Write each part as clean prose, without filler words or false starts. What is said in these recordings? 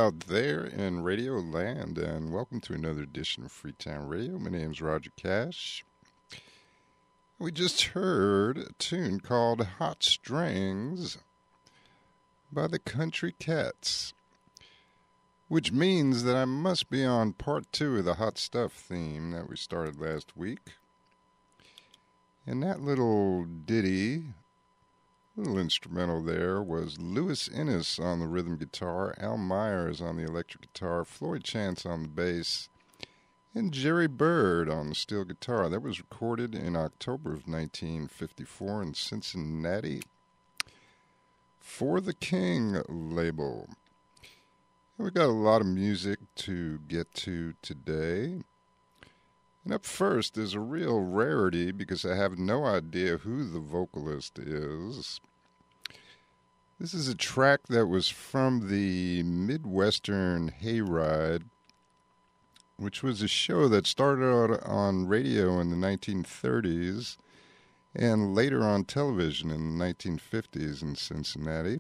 out there in Radio Land, and welcome to another edition of Freetown Radio. My name's Roger Cash. We just heard a tune called Hot Strings by the Country Cats, which means that I must be on part 2 of the Hot Stuff theme that we started last week. And that little ditty, little instrumental there, was Louis Innes on the rhythm guitar, Al Myers on the electric guitar, Floyd Chance on the bass, and Jerry Byrd on the steel guitar. That was recorded in October of 1954 in Cincinnati for the King label. And we got a lot of music to get to today. And up first is a real rarity because I have no idea who the vocalist is. This is a track that was from the Midwestern Hayride, which was a show that started out on radio in the 1930s and later on television in the 1950s in Cincinnati.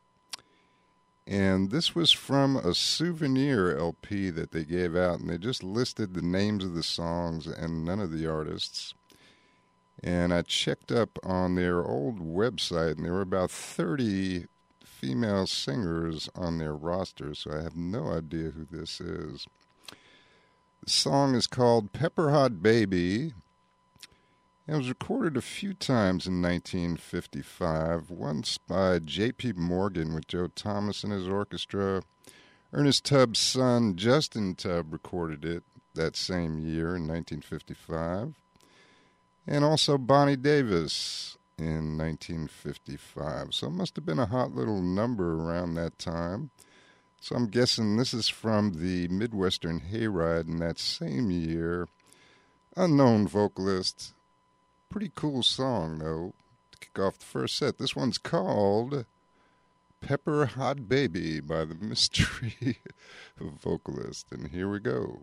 And this was from a souvenir LP that they gave out, and they just listed the names of the songs and none of the artists. And I checked up on their old website, and there were about 30 female singers on their roster, so I have no idea who this is. The song is called Pepper Hot Baby. It was recorded a few times in 1955, once by J.P. Morgan with Joe Thomas and his orchestra. Ernest Tubb's son, Justin Tubb, recorded it that same year in 1955. And also Bonnie Davis in 1955. So it must have been a hot little number around that time. So I'm guessing this is from the Midwestern Hayride in that same year. Unknown vocalist. Pretty cool song, though, to kick off the first set. This one's called Pepper Hot Baby by the mystery vocalist. And here we go.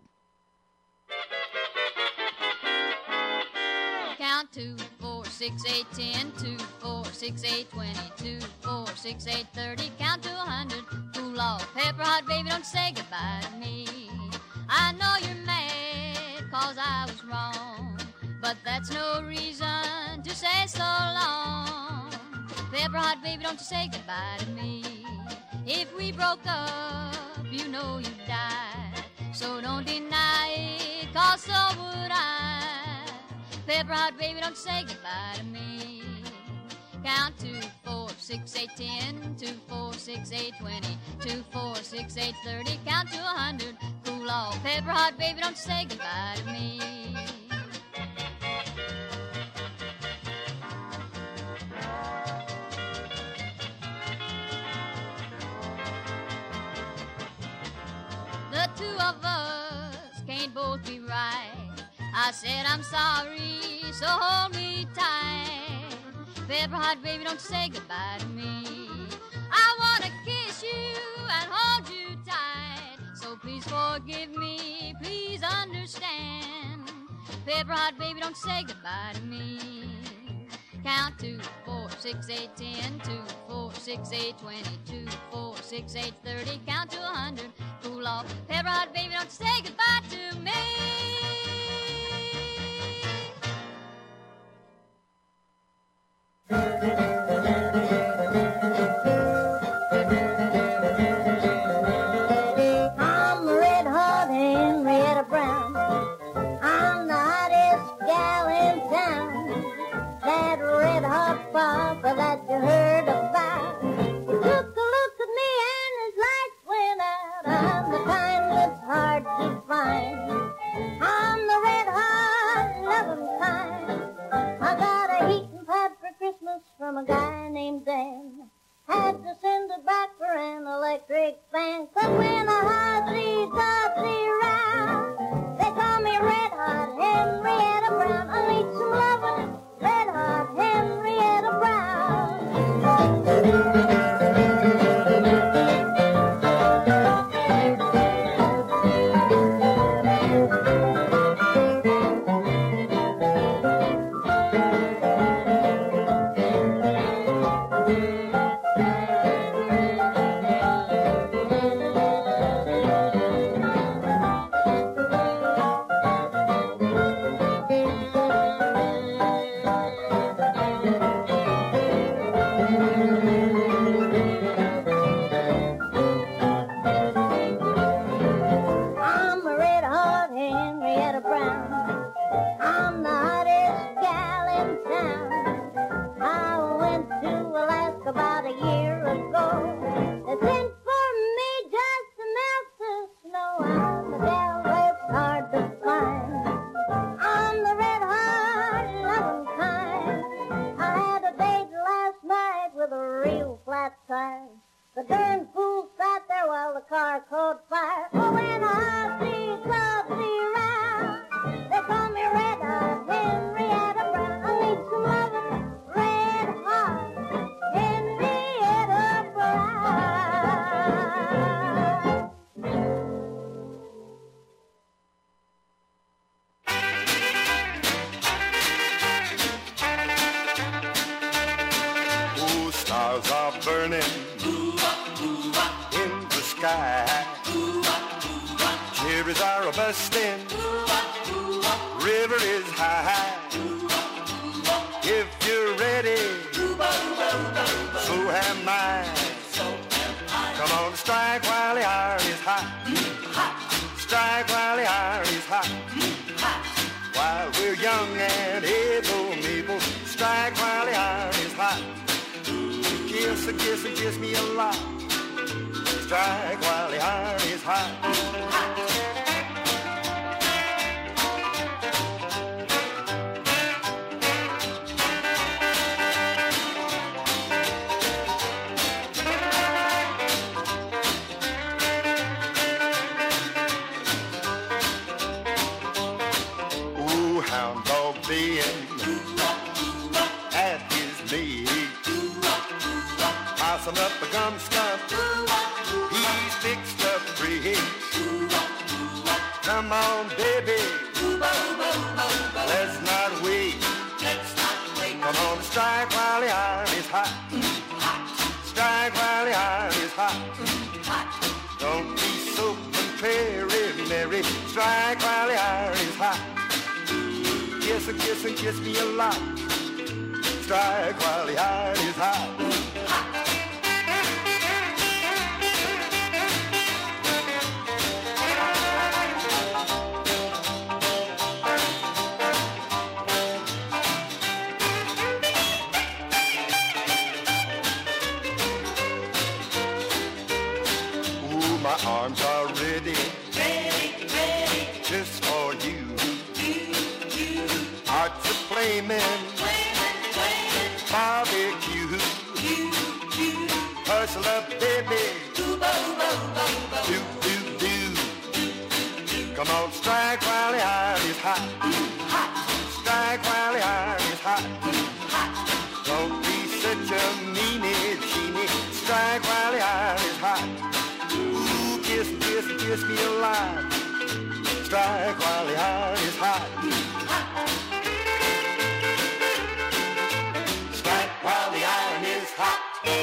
Count 2, 4, 6, 8, 10, 2, 4, 6, 8, 20, 2, 4, 6, 8, 30. Count to 100. Cool off, pepper hot baby, don't say goodbye to me. I know you're mad 'cause I was wrong, but that's no reason to say so long. Pepper hot baby, don't you say goodbye to me. If we broke up, you know you'd die. So don't deny it, 'cause so would I. Pepper hot baby, don't you say goodbye to me. Count 2, 4, 6, 8, 10, 2, 4, 6, 8, 20, 2, 4, 6, 8, 30. Count to 100. Cool off, pepper hot baby, don't you say goodbye to me. The two of us can't both be right. I said I'm sorry, so hold me tight. Pepper hot baby, don't you say goodbye to me. I wanna kiss you and hold you tight. So please forgive me, please understand. Pepper hot baby, don't you say goodbye to me. Count 2, 4, 6, 8, 10, 2, 4, 6, 8, 20, 2, 4, 6, 8, 30. Count to 100. Cool off, pepper hot baby, don't you say goodbye to me. I'm red hot Henrietta Brown. I'm the hottest gal in town. That red hot papa that you heard about. He took a look at me and his lights went out. I'm the kind that's hard to find. rivers are a bustin', river is high. If you're ready, so am I. Come on, strike while the iron is hot. Strike while the iron is hot. While we're young and able, strike while the iron is hot. Kiss and kiss and kiss me a lot. Strike while the iron is hot. Hound dog baying at his leg, tossing up a gum stump, he's fixed up bridge. Come on, baby, let's not wait. Come on, strike while the iron is hot. Strike while the iron is hot. Don't be so contrary, Mary. Strike while the iron is hot. Kiss and kiss and kiss me a lot. Strike while the iron is hot. Ooh, my arms are ready, just for you. Hearts are flaming, barbecue. Hustle up, baby. Do, do, do. Come on, strike while the iron is hot. Strike while the iron is hot. Don't be such a meanie, teeny. Strike while the iron is hot. Ooh, kiss, kiss, kiss me alive. Strike while the iron is hot. While the iron is hot.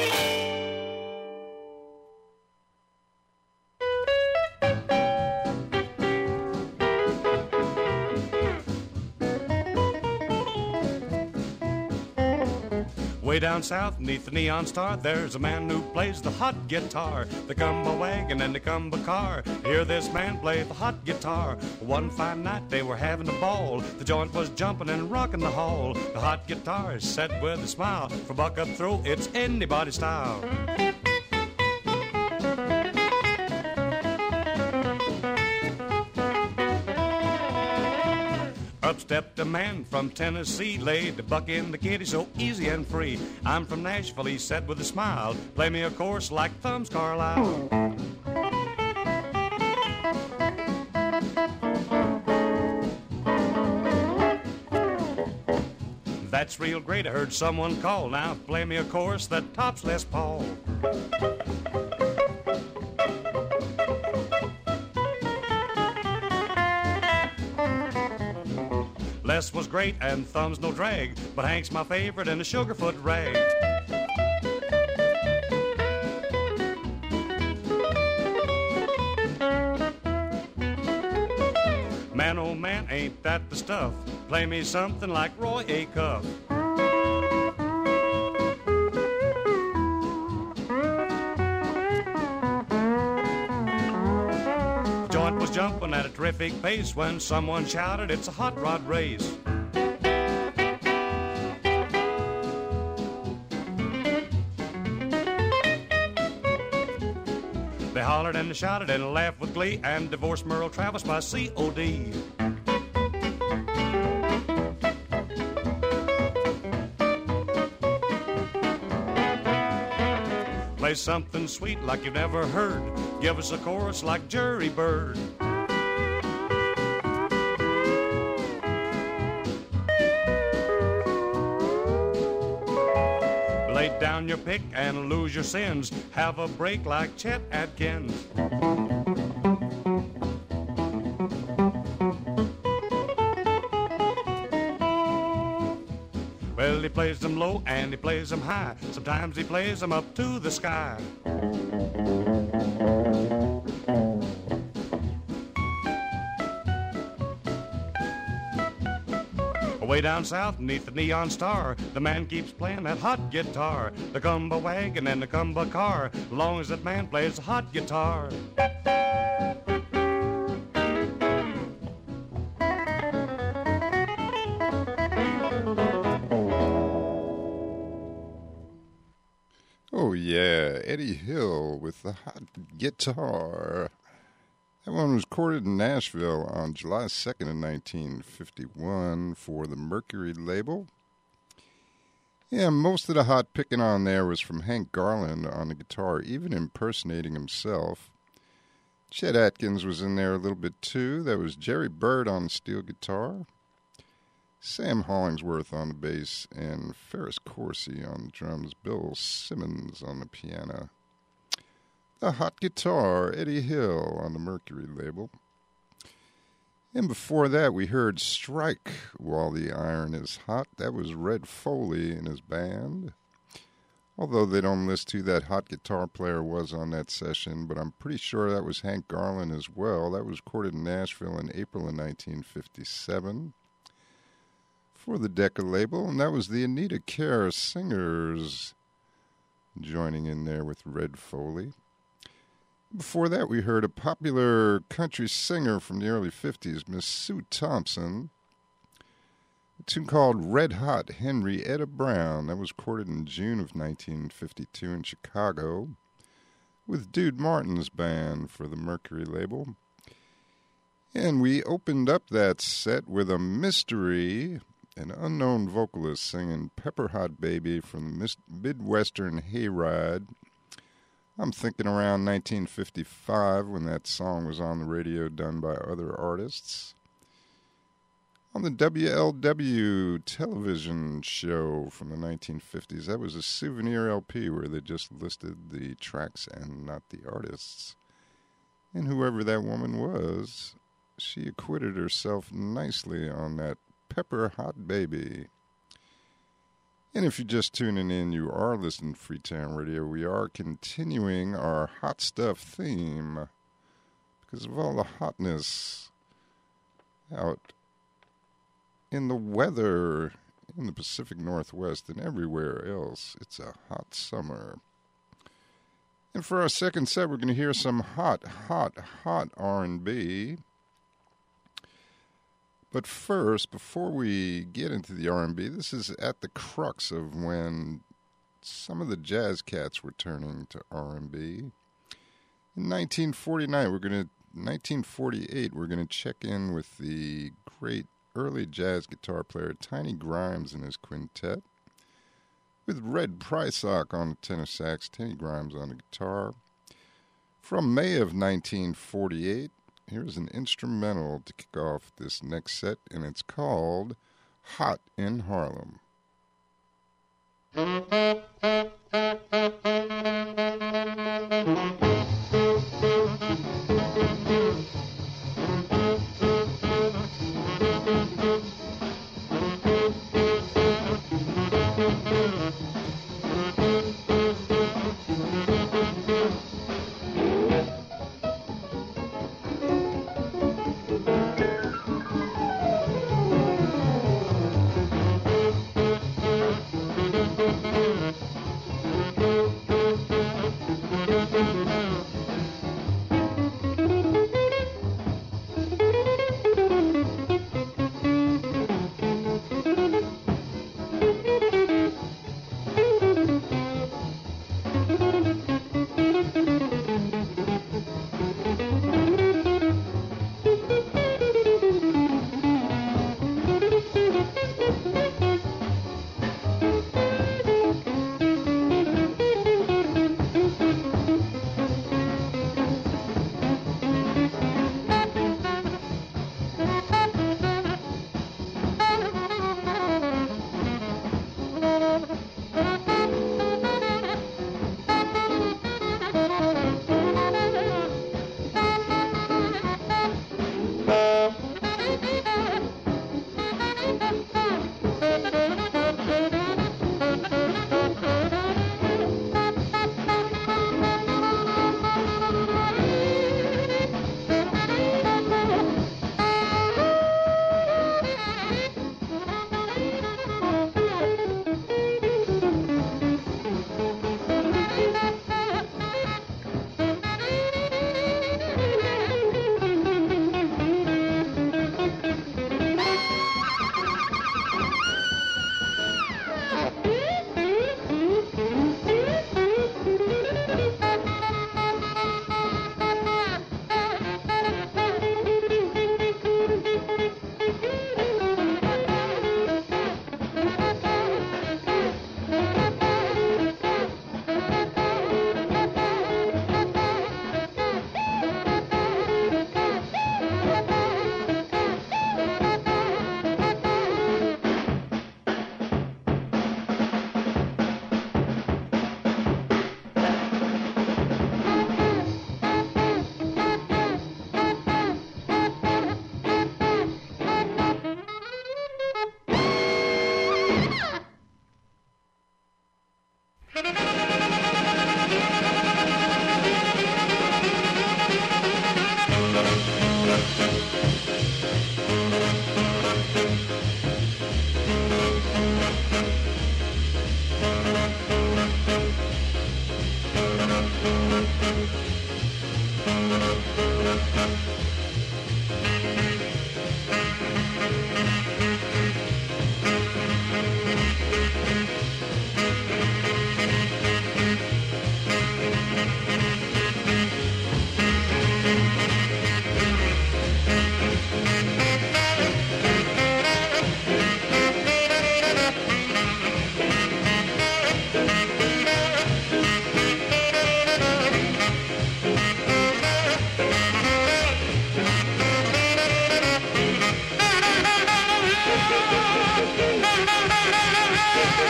Way down south, neath the neon star, there's a man who plays the hot guitar. They come a wagon and they come a car. Hear this man play the hot guitar. One fine night they were having a ball. The joint was jumping and rocking the hall. The hot guitar is set with a smile. For buck up throw, it's anybody's style. Up stepped a man from Tennessee, laid the buck in the kitty so easy and free. I'm from Nashville, he said with a smile. Play me a chorus like Thumbs Carlisle. That's real great, I heard someone call. Now play me a chorus that tops Les Paul. Les was great and Thumb's no drag, but Hank's my favorite and the Sugarfoot rag. Man, oh man, ain't that the stuff? Play me something like Roy Acuff. The joint was jumping at a terrific pace when someone shouted, it's a hot rod race. They hollered and they shouted and laughed with glee and divorced Merle Travis by C.O.D. Play something sweet like you've never heard. Give us a chorus like Jerry Bird. Lay down your pick and lose your sins. Have a break like Chet Atkins. Well, he plays them low and he plays them high. Sometimes he plays them up to the sky. Way down south, neath the neon star, the man keeps playing that hot guitar. The come wagon and the come car, long as that man plays the hot guitar. Oh, yeah, Eddie Hill with the hot guitar. That one was recorded in Nashville on July 2nd of 1951 for the Mercury label. Yeah, most of the hot picking on there was from Hank Garland on the guitar, even impersonating himself. Chet Atkins was in there a little bit too. That was Jerry Byrd on the steel guitar. Sam Hollingsworth on the bass, and Ferris Corsi on the drums, Bill Simmons on the piano. The hot guitar, Eddie Hill on the Mercury label. And before that, we heard Strike While the Iron is Hot. That was Red Foley and his band. Although they don't list who that hot guitar player was on that session, but I'm pretty sure that was Hank Garland as well. That was recorded in Nashville in April of 1957. For the Decca label, and that was the Anita Kerr Singers joining in there with Red Foley. Before that, we heard a popular country singer from the early 50s, Miss Sue Thompson, a tune called Red Hot Henrietta Brown. That was recorded in June of 1952 in Chicago with Dude Martin's band for the Mercury label. And we opened up that set with a mystery, an unknown vocalist singing Pepper Hot Baby from the Midwestern Hayride. I'm thinking around 1955 when that song was on the radio done by other artists. On the WLW television show from the 1950s, that was a souvenir LP where they just listed the tracks and not the artists. And whoever that woman was, she acquitted herself nicely on that Pepper Hot Baby. And if you're just tuning in, you are listening to Freetown Radio. We are continuing our hot stuff theme because of all the hotness out in the weather in the Pacific Northwest and everywhere else. It's a hot summer. And for our second set, we're going to hear some hot R&B. But first, before we get into the R&B, this is at the crux of when some of the jazz cats were turning to R&B. In 1948, we're going to check in with the great early jazz guitar player Tiny Grimes and his quintet, with Red Prysock on the tenor sax, Tiny Grimes on the guitar. From May of 1948, here's an instrumental to kick off this next set, and it's called Hot in Harlem.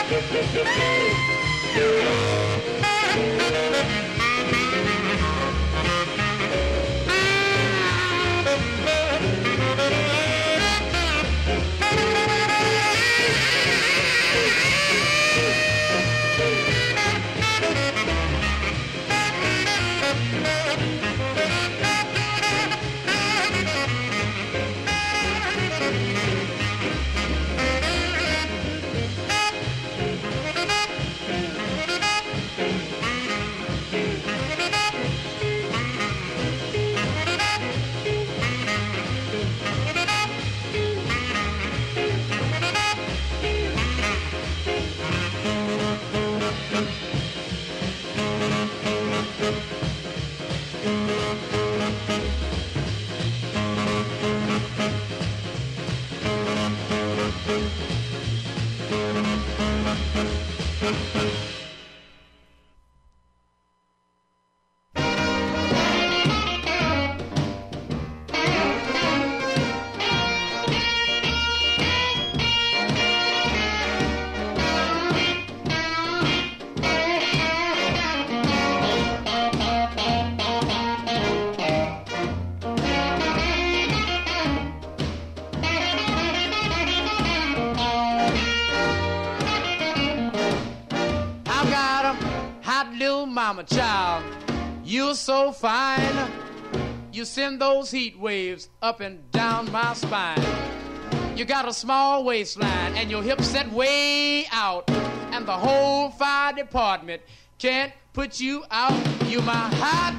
Mama child, you're so fine. You send those heat waves up and down my spine. You got a small waistline and your hips set way out, and the whole fire department can't put you out. You my hot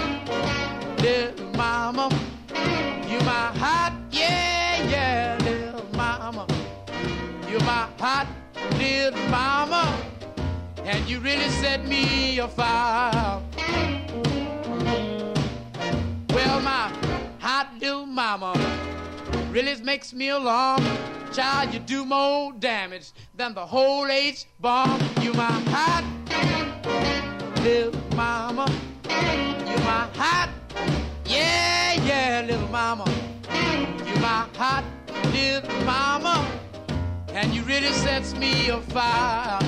little mama. You my hot, yeah, little mama. You my hot little mama. And you really set me afire. Well, my hot little mama really makes me alarm. Child, you do more damage than the whole H-bomb. You my hot little mama. You my hot, yeah, little mama. You my hot little mama. And you really sets me afire.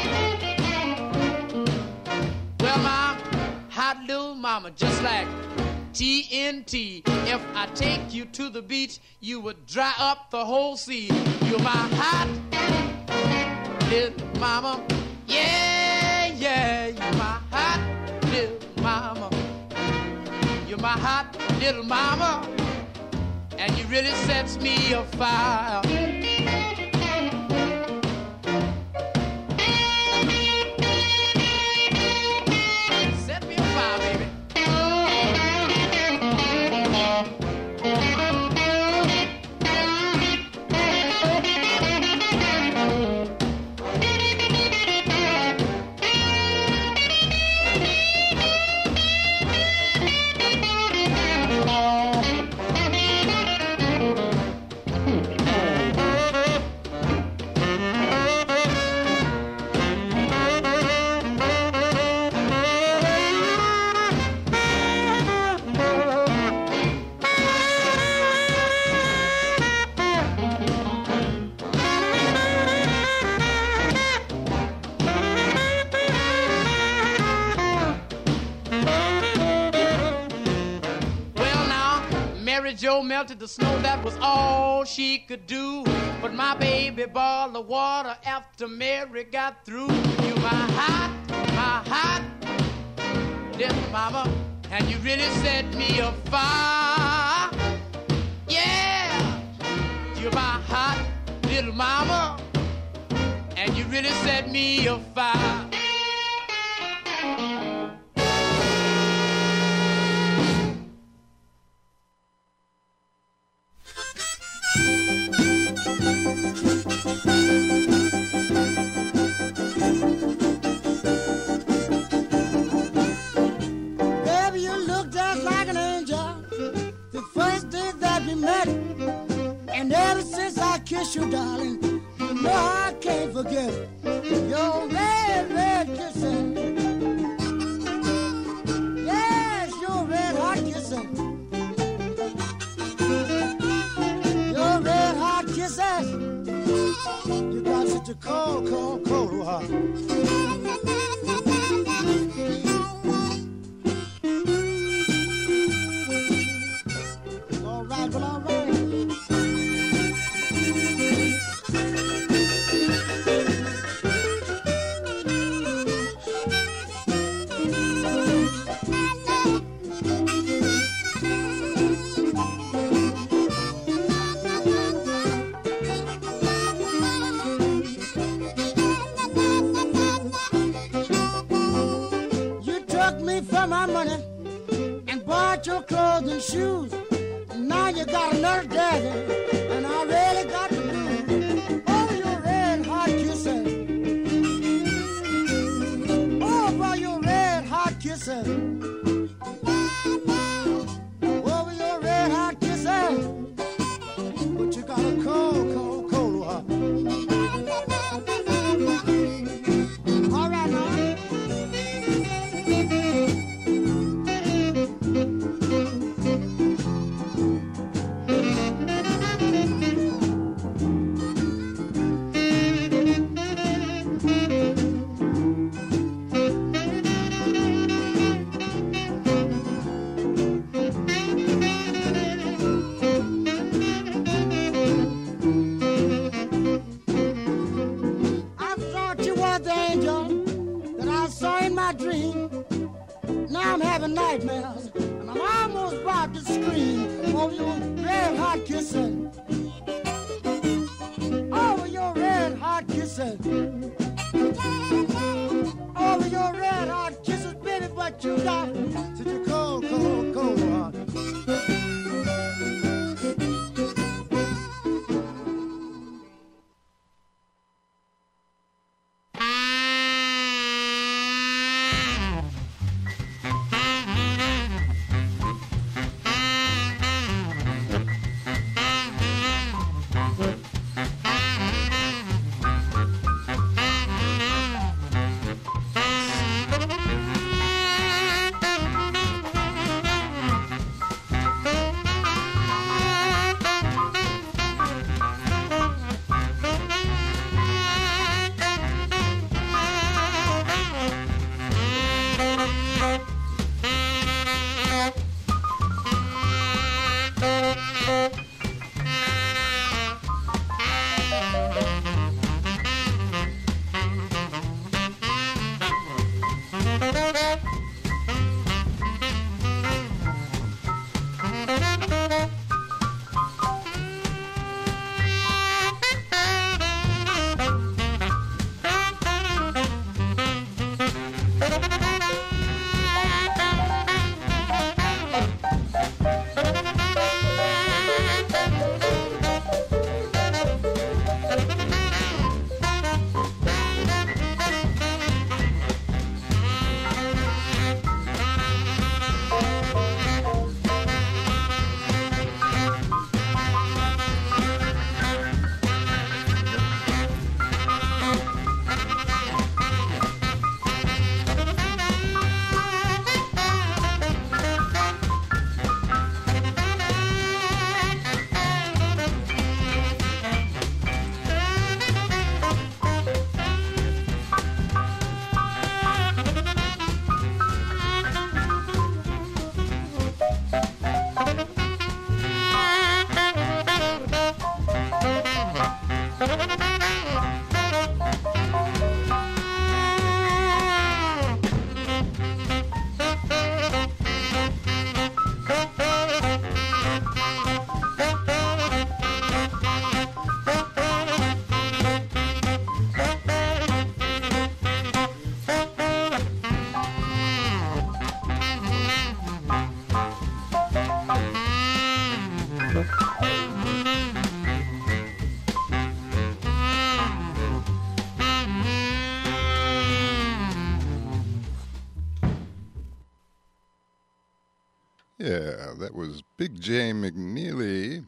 Well, my hot little mama, just like TNT. If I take you to the beach, you would dry up the whole sea. You're my hot little mama. Yeah, you're my hot little mama. You're my hot little mama. And you really sets me afire. Joe melted the snow, that was all she could do. But my baby boiled the water after Mary got through. You my hot little mama, and you really set me afire. Yeah, you're my hot little mama, and you really set me afire. Baby, you look just like an angel the first day that we met. And ever since I kissed you, darling, no, I can't forget your red, red kissing. Yes, your red hot kissing. Your red hot kisses. You got such such a cold, cold, cold heart. All right, well, all right. For my money and bought your clothes and shoes. And now you got another daddy, and I really got the blues. Oh, your red hot kissing. Oh, by your red hot kissing. Over your red hot kissing. But you got a cold, cold, cold heart. All right, now. Nightmares, and I'm almost about to scream over your red hot kissing. Over your red hot kissing. Over your red hot kisses, baby, but you got such a cold, cold, cold heart. Yeah, that was Big J McNeely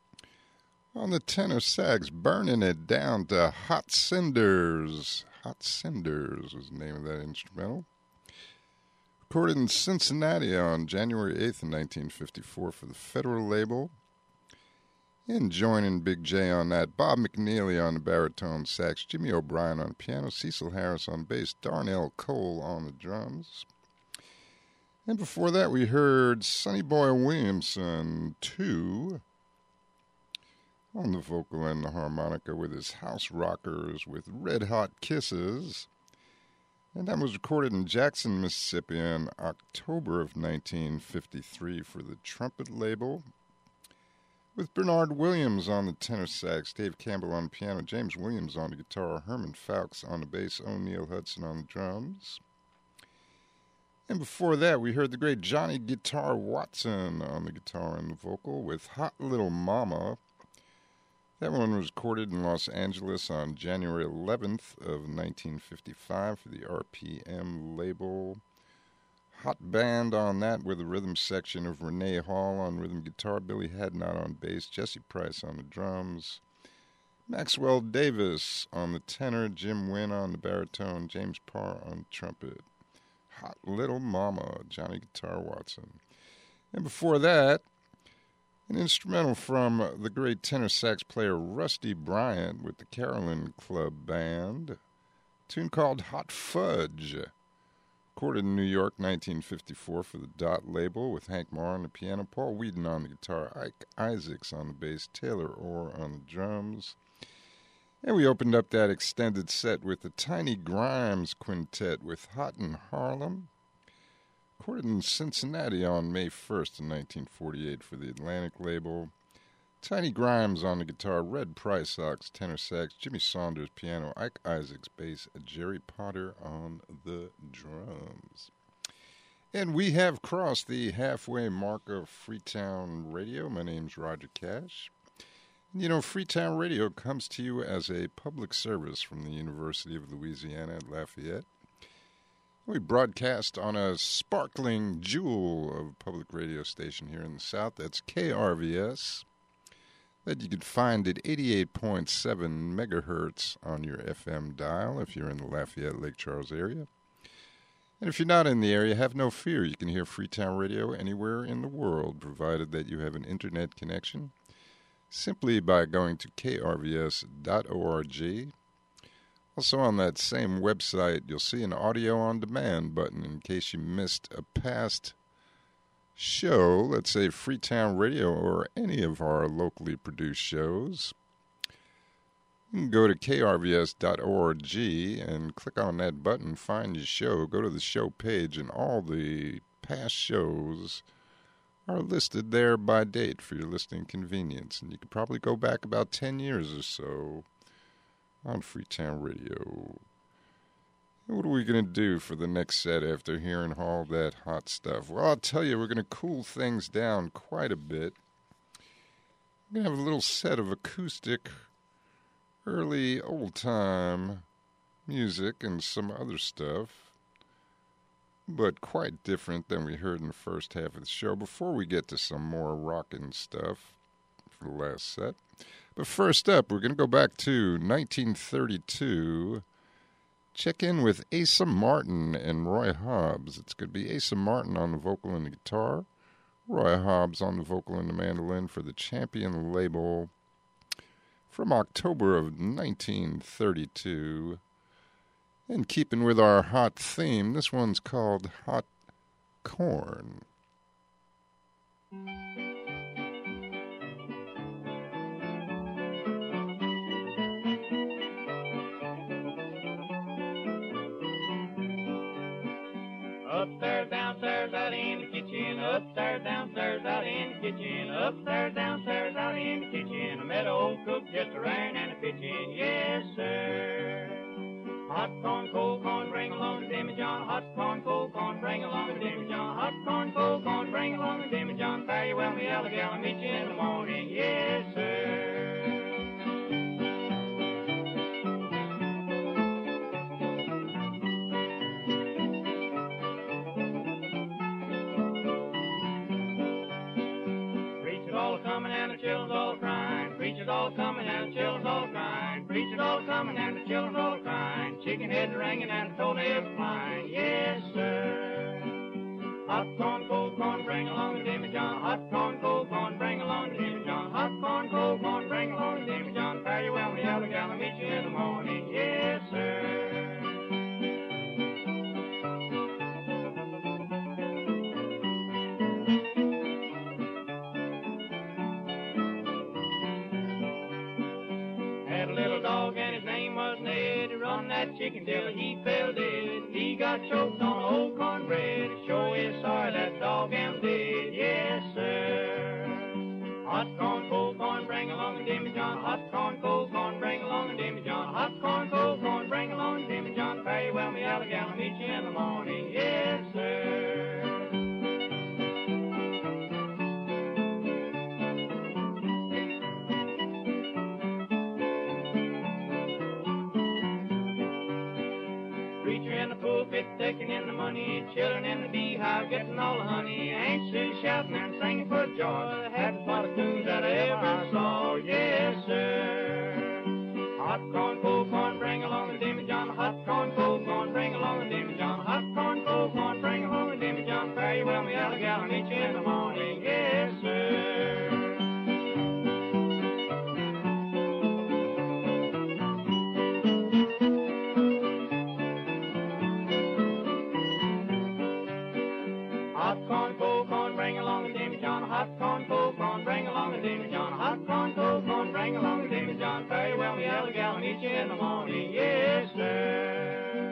on the tenor sax, burning it down to Hot Cinders. Hot Cinders was the name of that instrumental. Recorded in Cincinnati on January 8th, 1954 for the Federal label. And joining Big J on that, Bob McNeely on the baritone sax, Jimmy O'Brien on piano, Cecil Harris on bass, Darnell Cole on the drums. And before that, we heard Sonny Boy Williamson, 2, on the vocal and the harmonica with his House Rockers with Red Hot Kisses. And that was recorded in Jackson, Mississippi in October of 1953 for the trumpet label, with Bernard Williams on the tenor sax, Dave Campbell on the piano, James Williams on the guitar, Herman Fowkes on the bass, O'Neill Hudson on the drums. And before that, we heard the great Johnny Guitar Watson on the guitar and the vocal with Hot Little Mama. That one was recorded in Los Angeles on January 11th of 1955 for the RPM label. Hot band on that with a rhythm section of Renee Hall on rhythm guitar, Billy Hadnot on bass, Jesse Price on the drums, Maxwell Davis on the tenor, Jim Wynn on the baritone, James Parr on trumpet. Hot Little Mama, Johnny Guitar Watson. And before that, an instrumental from the great tenor sax player Rusty Bryant with the Carolyn Club Band, a tune called Hot Fudge. Recorded in New York, 1954 for the Dot label with Hank Marr on the piano, Paul Whedon on the guitar, Ike Isaacs on the bass, Taylor Orr on the drums. And we opened up that extended set with the Tiny Grimes Quintet with Hot in Harlem. Recorded in Cincinnati on May 1st in 1948 for the Atlantic label. Tiny Grimes on the guitar, Red Price Ox, tenor sax, Jimmy Saunders piano, Ike Isaacs bass, Jerry Potter on the drums. And we have crossed the halfway mark of Freetown Radio. My name's Roger Cash. And you know, Freetown Radio comes to you as a public service from the University of Louisiana at Lafayette. We broadcast on a sparkling jewel of a public radio station here in the South. That's KRVS. That you can find at 88.7 megahertz on your FM dial if you're in the Lafayette, Lake Charles area. And if you're not in the area, have no fear. You can hear Freetown Radio anywhere in the world, provided that you have an internet connection, simply by going to krvs.org. Also on that same website, you'll see an audio on demand button in case you missed a past show, let's say Freetown Radio or any of our locally produced shows. You can go to krvs.org and click on that button, find your show, go to the show page, and all the past shows are listed there by date for your listening convenience. And you could probably go back about 10 years or so on Freetown Radio. What are we going to do for the next set after hearing all that hot stuff? Well, I'll tell you, we're going to cool things down quite a bit. We're going to have a little set of acoustic, early old-time music and some other stuff, but quite different than we heard in the first half of the show before we get to some more rockin' stuff for the last set. But first up, we're going to go back to 1932. Check in with Asa Martin and Roy Hobbs. It's going to be Asa Martin on the vocal and the guitar, Roy Hobbs on the vocal and the mandolin for the Champion label from October of 1932. And keeping with our hot theme, this one's called Hot Corn. Upstairs, downstairs, out in the kitchen. Upstairs, downstairs, out in the kitchen. Upstairs, downstairs, out in the kitchen. I met an old cook, just a raring and a pitching. Yes, sir. Hot corn, cold corn, bring along the Jimmy John. Hot corn, cold corn, bring along the Jimmy John. Hot corn, cold corn, bring along the Jimmy John. Fare you well, me yellow gal, I'll meet you in the morning. Yes, sir. Children's all crying, preachers all coming and the children's all crying, preachers all coming and the children's all crying, chicken heads ringing and the toenails flying, yes sir. Hot corn, cold corn, bring along the Jimmy John. Hot corn, cold corn, bring along the Jimmy John. Hot corn, cold corn. that chicken till he fell dead. He got choked on old cornbread. Sure is sorry that dog am dead. Yes, sir. Hot corn, cold corn, bring along a Jimmy John. Hot corn, cold corn, bring along a Jimmy John. Hot corn, cold corn, bring along a Jimmy John. Fare you well, me Alligator, I'll meet you in the morning. Yes, sir. Preacher in the pulpit taking in the money, children in the beehive getting all the honey. Aunt Sue shouting and singing for joy, the happiest lot of tunes that I ever saw. Yes, sir. Hot corn, cold corn, bring along the Jimmy John. Hot corn, cold corn, bring along the Jimmy John. Hot corn, cold corn, bring along the Jimmy John. Fare you well, me Alligator, I'll meet you in the morning. Yes, sir. Hot corn, cold corn, bring along the Jimmy John. Hot corn, cold corn, bring along the Jimmy John. Hot corn, cold corn, bring along the Jimmy John. Fare you well, me Alligator, I'll meet you in the morning. Yes, sir.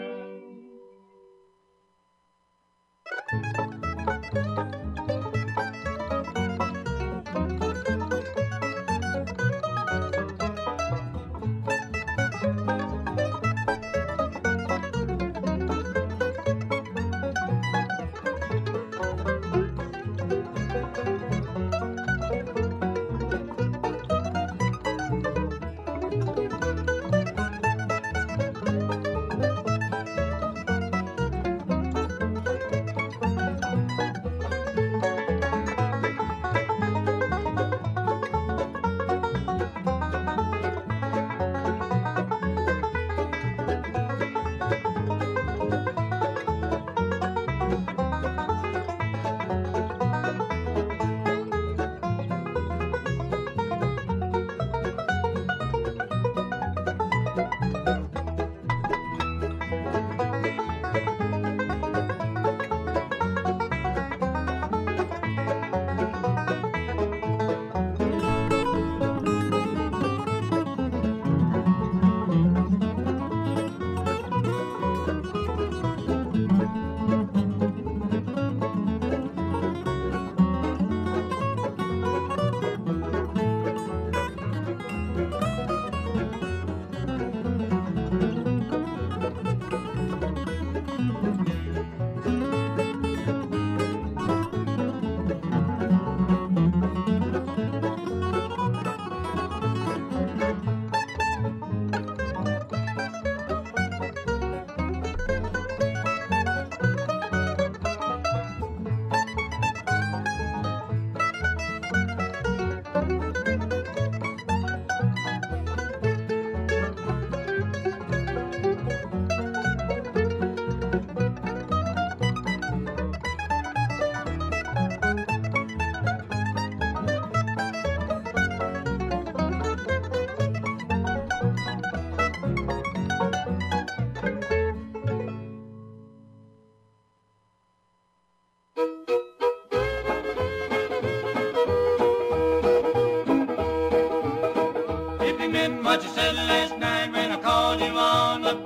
What you said last night when I called you on the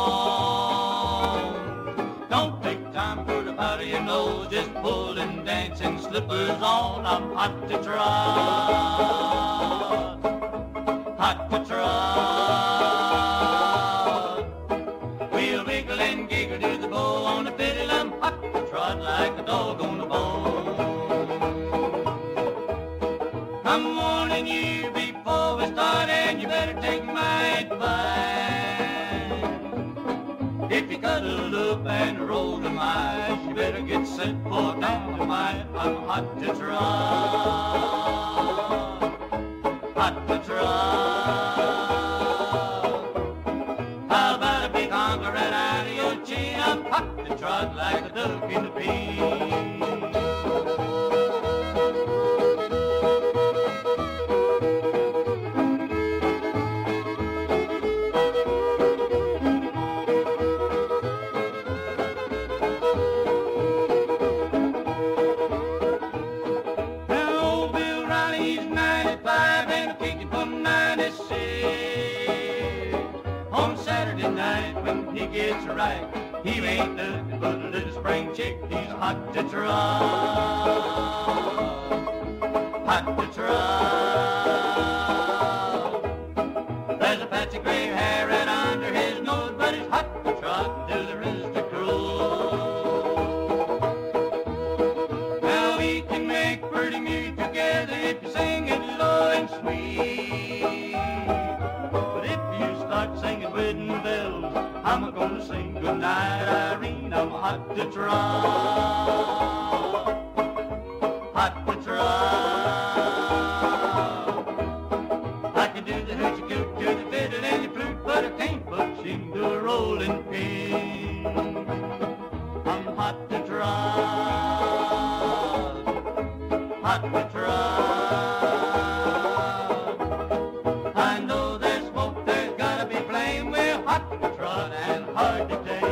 phone. Don't take time for the powder, you know, just pulling dancing slippers on. I'm hot to trot, hot to trot. We'll wiggle and giggle to the bow on the fiddle. I'm hot to trot like a dog on the bone. I'm warning you before we start, and you better take my advice. If you cuddle up and roll the eyes, you better get set for dynamite. I'm hot to trot, hot to trot. How about a big honker right out of your chin? I'm hot to trot like a duck in the pea. On Saturday night when right. He ain't looking for the little spring chick. He's hot to trot. Hot to trot. There's a patch of gray hair right under his nose, but he's hot to trot to the rooster crow. Now we can make pretty music together if you sing it low and sweet. But if you start singing wedding bells, I'm gonna sing goodnight, Irene. I'm hot to trot. Hot to trot. I can do the hoochie coo to the fiddle and the flute, but I can't put shing to a rolling pin. I'm hot to trot. Hot to trot. I know there's smoke, there's gotta be flame. We're hot to trot and hard to tame.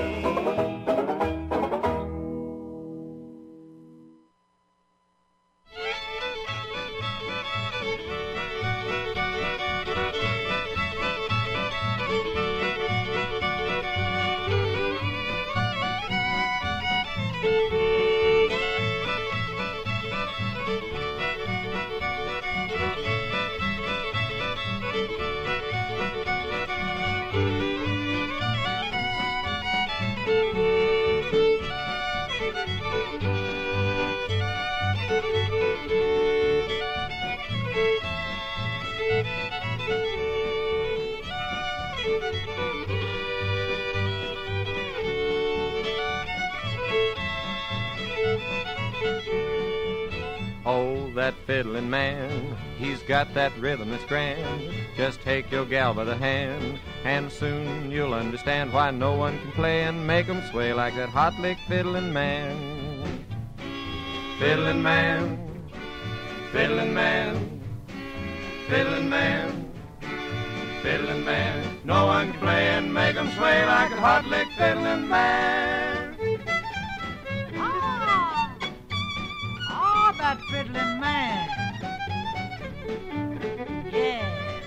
Oh, that fiddling man, he's got that rhythm that's grand. Just take your gal by the hand, and soon you'll understand why no one can play and make 'em sway like that hot lick fiddling man. Fiddling man, fiddling man, fiddling man, fiddling man. No one can play and make 'em sway like that hot lick fiddling man. That fiddling man. Yeah.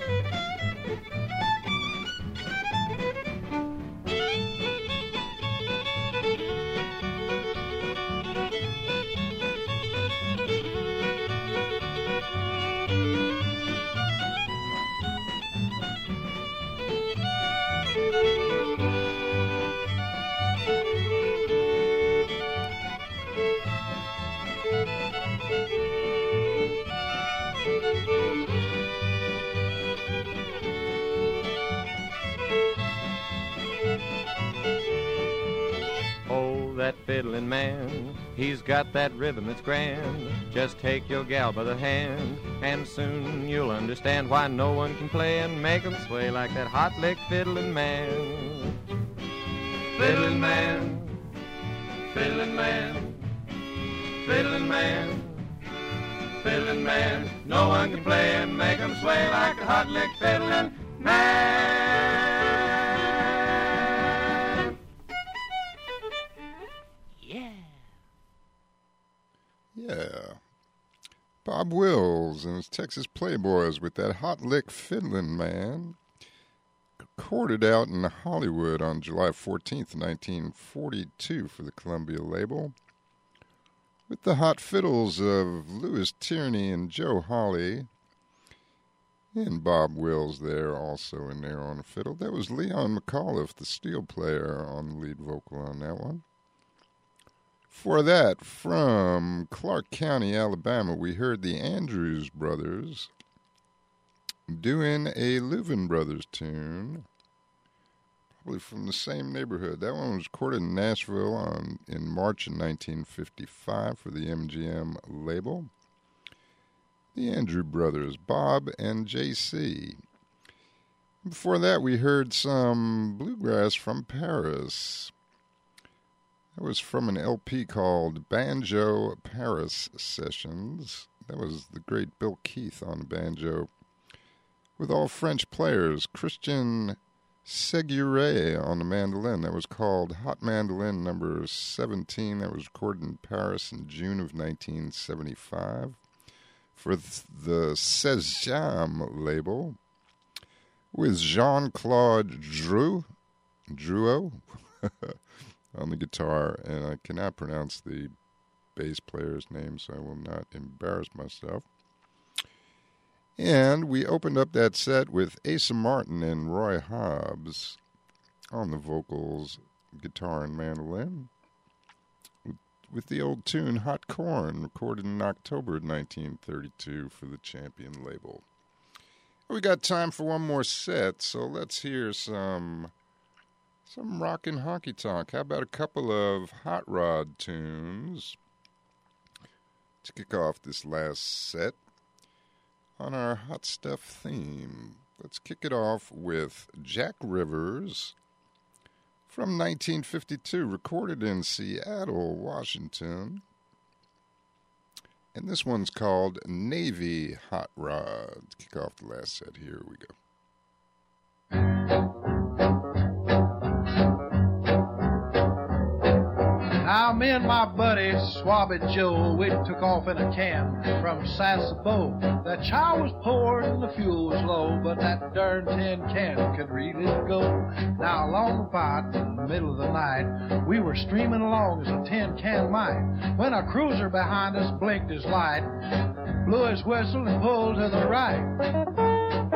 That fiddling man, he's got that rhythm that's grand. Just take your gal by the hand, and soon you'll understand why no one can play and make 'em sway like that hot lick fiddling man. Fiddling man, fiddling man, fiddling man, fiddling man. No one can play and make 'em sway like a hot lick fiddling man. Yeah. Bob Wills and his Texas Playboys with that hot lick fiddling man. Recorded out in Hollywood on July 14th, 1942 for the Columbia label. With the hot fiddles of Louis Tierney and Joe Hawley. And Bob Wills there also in there on the fiddle. That was Leon McAuliffe, the steel player, on the lead vocal on that one. For that, from Clark County, Alabama, we heard the Andrews Brothers doing a Louvin Brothers tune, probably from the same neighborhood. That one was recorded in Nashville in March of 1955 for the MGM label. The Andrew Brothers, Bob and J.C. Before that, we heard some bluegrass from Paris. That was from an LP called Banjo Paris Sessions. That was the great Bill Keith on the banjo with all French players. Christian Segure on the mandolin. That was called Hot Mandolin number 17. That was recorded in Paris in June of 1975 for the Sejam label with Jean-Claude Drouot. on the guitar, and I cannot pronounce the bass player's name, so I will not embarrass myself. And we opened up that set with Asa Martin and Roy Hobbs on the vocals, guitar, and mandolin, with the old tune Hot Corn, recorded in October 1932 for the Champion label. We got time for one more set, so let's hear some rockin' honky tonk. How about a couple of hot rod tunes to kick off this last set on our hot stuff theme? Let's kick it off with Jack Rivers from 1952, recorded in Seattle, Washington. And this one's called Navy Hot Rod. To kick off the last set, here we go. Now me and my buddy Swabby Joe, we took off in a can from Sasebo. The chow was poor and the fuel was low, but that darn tin can could really go. Now along the pot in the middle of the night, we were streaming along as a tin can might, when a cruiser behind us blinked his light, blew his whistle and pulled to the right.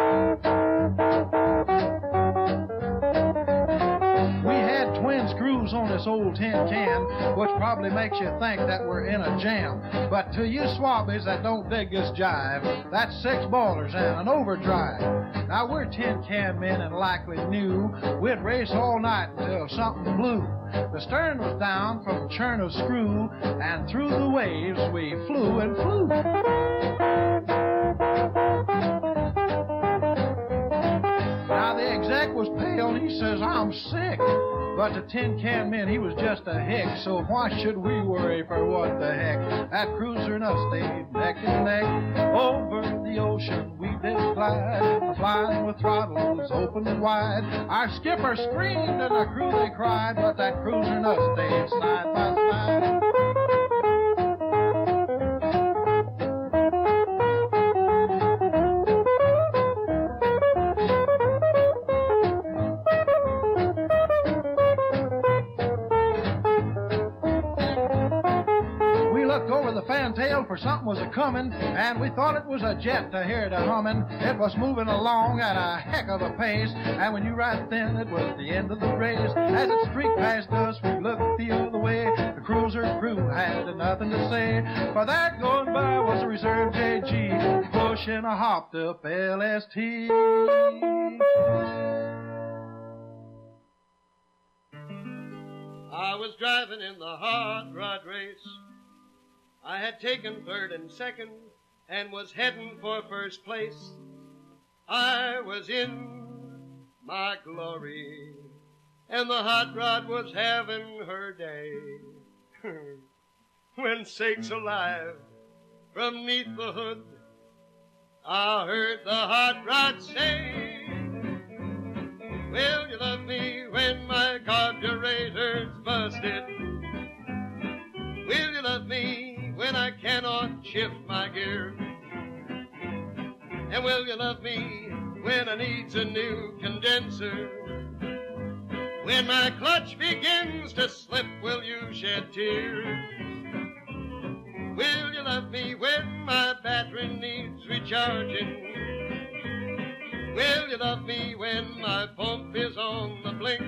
We had twin screws on this old tin can, which probably makes you think that we're in a jam. But to you swabbies that don't dig this jive, that's 6 boilers and an overdrive. Now we're tin can men and likely knew we'd race all night until something blew. The stern was down from churn of screw, and through the waves we flew and flew. Now the exec was pale and he says, I'm sick. But the tin can man, he was just a hick, so why should we worry for what the heck? That cruiser and us stayed neck and neck. Over the ocean we did glide, flying with throttles open and wide. Our skipper screamed and the crew they cried, but that cruiser and us stayed side by side. Fantail for something was a-comin', and we thought it was a jet to hear the hummin'. It was moving along at a heck of a pace, and we knew right then it was the end of the race. As it streaked past us, we looked the other way. The cruiser crew had nothing to say, for that going by was a reserve JG, pushing a hopped-up LST. I was driving in the hot rod race. I had taken third and second and was heading for first place. I was in my glory, and the hot rod was having her day. When sakes alive, from 'neath the hood, I heard the hot rod say, will you love me when my carburetor's busted? Will you love me when I cannot shift my gear? And will you love me when I needs a new condenser? When my clutch begins to slip, will you shed tears? Will you love me when my battery needs recharging? Will you love me when my pump is on the blink?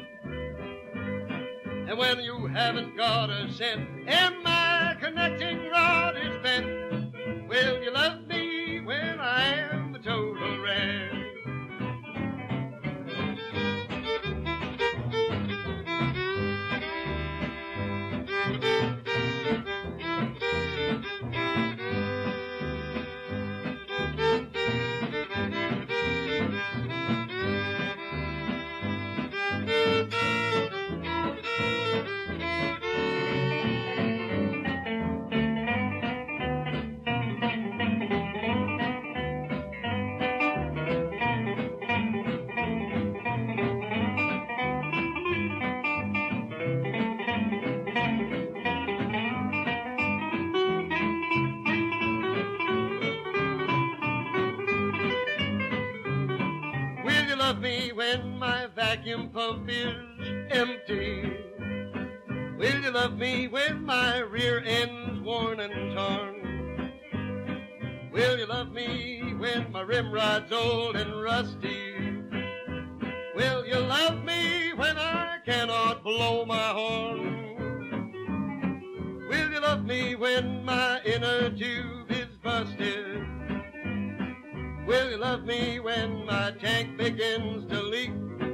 And when you haven't got a cent and my connecting rod is bent, will you love me when I am a total wreck? love me when my vacuum pump is empty? Will you love me when my rear end's worn and torn? Will you love me when my rim rod's old and rusty? Will you love me when I cannot blow my horn? Will you love me when my inner tube is busted? Will you love me when my tank begins to leak?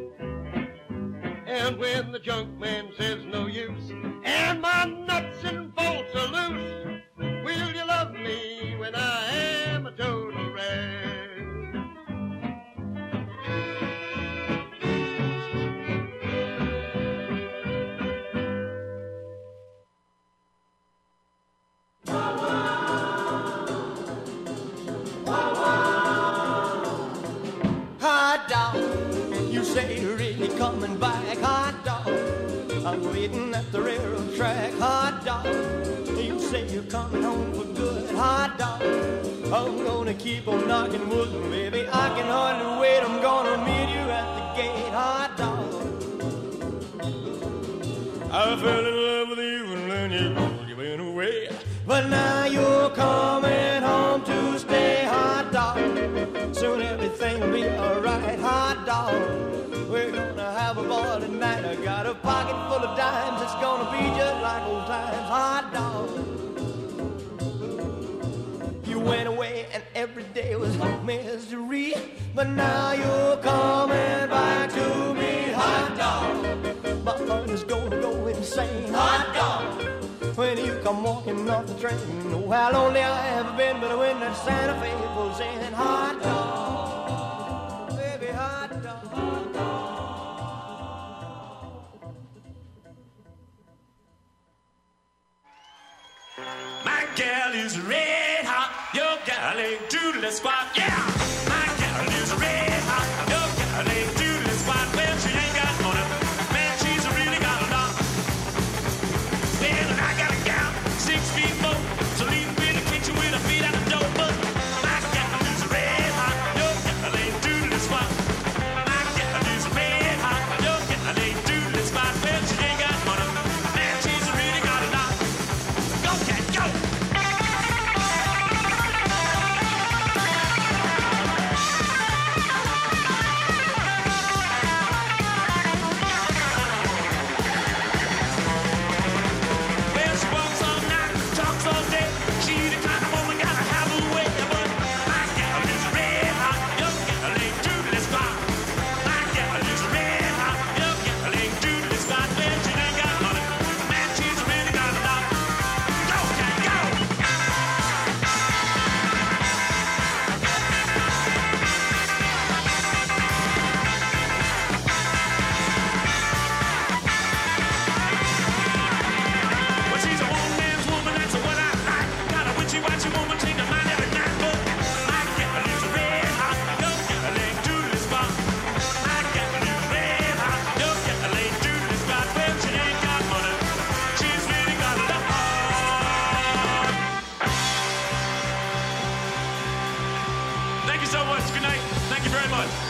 And when the junk man says no use and my nuts and bolts are loose? Will you love me when I am a total wreck? Hot dog, you say you're really coming back. Hot dog, I'm waiting at the railroad track. Hot dog, you say you're coming home for good. Hot dog, I'm gonna keep on knocking wood, baby. I can hardly wait. I'm gonna meet you at the gate. Hot dog, I fell in love with you and then you went away. But now you're coming home to stay. Hot dog, soon everything will be alright. Hot dog, we're gonna have a ball tonight. I got a pocket full of dimes. It's gonna be just like old times. Hot dog, you went away and every day was misery. But now you're coming back to me. Hot dog, my heart is gonna go insane. Hot dog, when you come walking off the train, you know how lonely I have been. But when that Santa Fe pulls in, hot dog, baby, hot dog, hot dog. My gal is red hot, your gal ain't doodly squat, yeah. My gal is red hot, your gal ain't doodly squat. Well, she ain't got money, man, she's really got a lot. Well, and I got a gal, 6 feet 4, so leave me in the kitchen with her feet out the door. But my gal is red hot, your gal ain't doodly squat. My gal is red hot, your gal ain't doodly squat. Well, she ain't got money, man, she's really got a lot. Go, cat, go! Well, she walks all night, talks all day. She the kind of woman gotta have her way. But my gal is red hot, your gal ain't doodly spot. My gal is red hot, your gal ain't doodly spot. Well, she ain't got money, man, she's really got a lot. Go, cat, go! Well, she's a one-man's woman, that's what I like. Got a witchy-watchy woman, take her mind every night. But my gal is red hot, your gal ain't doodly spot. My gal is red hot, your gal ain't doodly spot. Well, she ain't got money, she's really got a lot. Thank you so much. Good night. Thank you very much.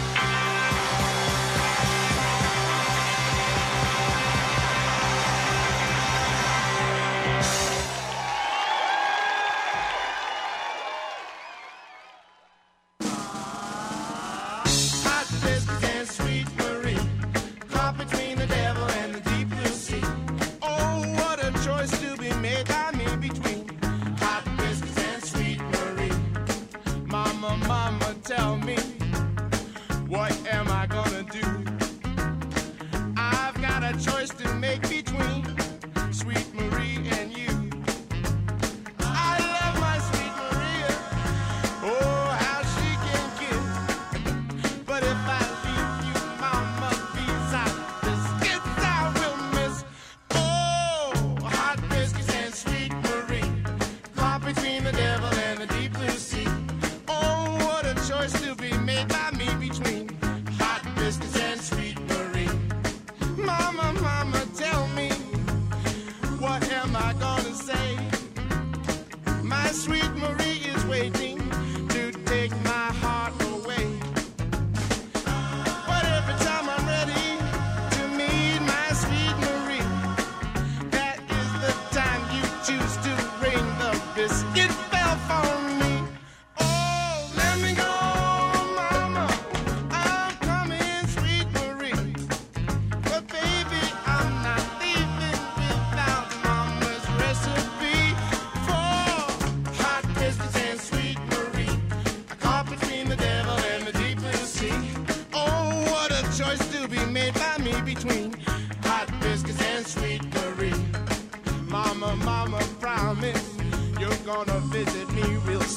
Hot biscuits and sweet Marie, caught between the devil and the deep blue sea. Oh, what a choice to be made by me between hot biscuits and sweet Marie. Mama, mama, tell me, what am I gonna do? I've got a choice to make between sweet Marie and you. I love my sweet Maria. Oh, how she can kiss. But if I leave you, mama, these hot biscuits I will miss. Oh, hot biscuits and sweet Marie, caught between the devil and the deep blue sea. Oh, what a choice to be made by me between hot biscuits and sweet Marie. Mama, mama, tell me, what am I gonna say? My sweet Marie is waiting to take my heart away.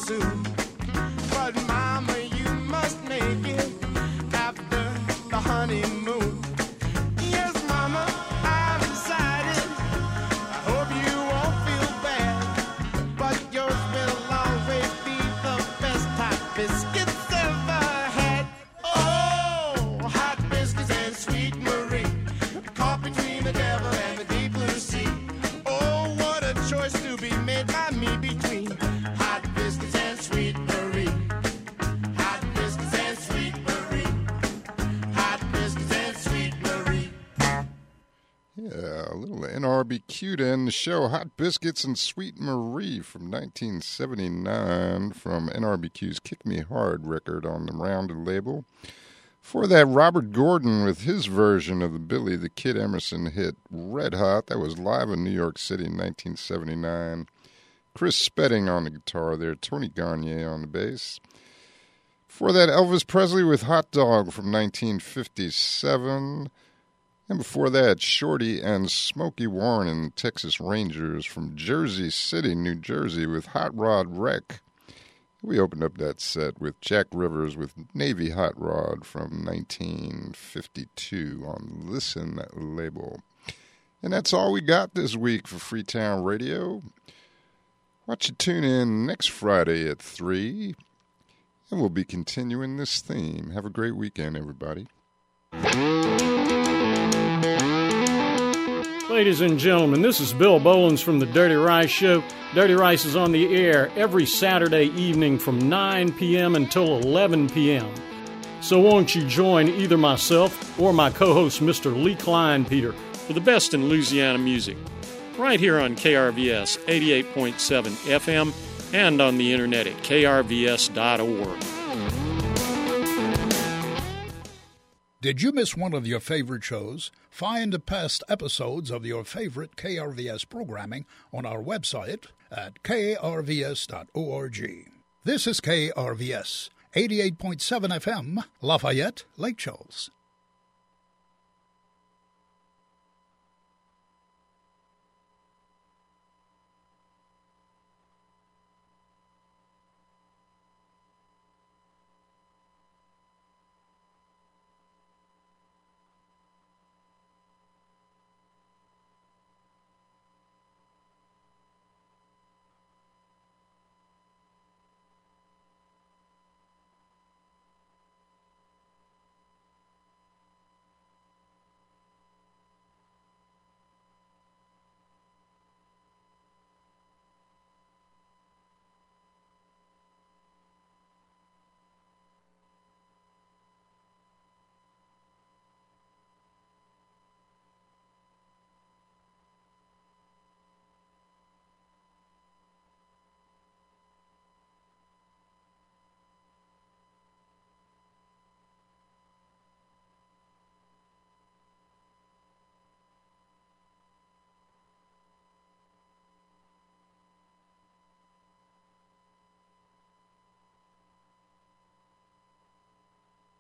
soon. But mama, you must make it after the honeymoon. Yes, mama, I've decided. I hope you won't feel bad, but yours will always be the best hot biscuits ever had. Oh, hot biscuits and Sweet Marie, caught between the devil and the deep blue sea. Oh, what a choice to be made by me between hot biscuits and Sweet Marie. Hot biscuits and Sweet Marie. Hot biscuits and Sweet Marie. Yeah, a little NRBQ to end the show. Hot Biscuits and Sweet Marie from 1979 from NRBQ's Kick Me Hard record on the Rounded label. For that, Robert Gordon with his version of the Billy the Kid Emerson hit Red Hot. That was live in New York City in 1979. Chris Spedding on the guitar there, Tony Garnier on the bass. For that, Elvis Presley with Hot Dog from 1957. And before that, Shorty and Smokey Warren and the Texas Rangers from Jersey City, New Jersey with Hot Rod Wreck. We opened up that set with Jack Rivers with Navy Hot Rod from 1952 on the Listen label. And that's all we got this week for Freetown Radio. Why don't you tune in next Friday at 3, and we'll be continuing this theme. Have a great weekend, everybody. Ladies and gentlemen, this is Bill Bolins from the Dirty Rice Show. Dirty Rice is on the air every Saturday evening from 9 p.m. until 11 p.m. So won't you join either myself or my co-host, Mr. Lee Klein Peter, for the best in Louisiana music, right here on KRVS 88.7 FM and on the internet at krvs.org. Did you miss one of your favorite shows? Find past episodes of your favorite KRVS programming on our website at krvs.org. This is KRVS 88.7 FM, Lafayette, Lake Charles.